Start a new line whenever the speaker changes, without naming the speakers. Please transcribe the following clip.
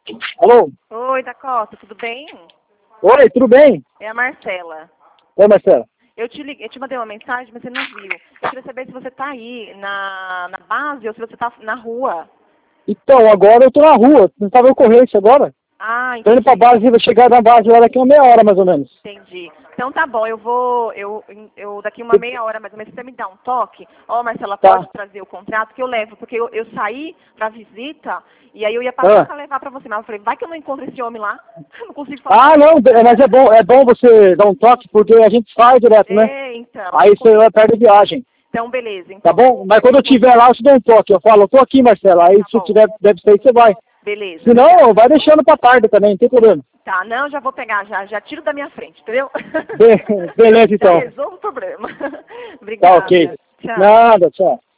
Alô?
Oi, da Costa, tudo bem?
Oi, tudo bem?
É a Marcela.
Oi, Marcela.
Eu te mandei uma mensagem, mas você não viu. Eu queria saber se você tá aí na base ou se você tá na rua.
Então, agora eu tô na rua, não tava ocorrência agora.
Ah,
Tô indo pra
entendi.
base, vou chegar na base lá daqui uma meia hora, mais ou menos.
Entendi. Então tá bom, eu daqui uma meia hora mais ou menos, você me dá um toque. Ó, Marcela,
Tá.
pode trazer o contrato que eu levo, porque eu saí pra visita e aí eu ia passar pra levar pra você, mas eu falei, vai que eu não encontro esse homem lá, eu não consigo falar.
Ah, não, mas é bom você dar um toque, porque a gente sai direto, né?
É, então.
Aí você vai perto da viagem,
Então, beleza.
tá
Então,
bom? Mas quando eu estiver lá, eu te dou um toque. Eu falo, eu tô aqui, Marcela. Aí
tá
se
bom.
tiver, deve sair, você vai.
Beleza.
Se
Obrigada.
não, vai deixando pra tarde também, não tem problema.
Tá, não, já vou pegar, já tiro da minha frente, entendeu?
Beleza,
Já
então.
resolvo o problema.
Tá
Obrigada.
ok.
Tchau.
Nada, tchau.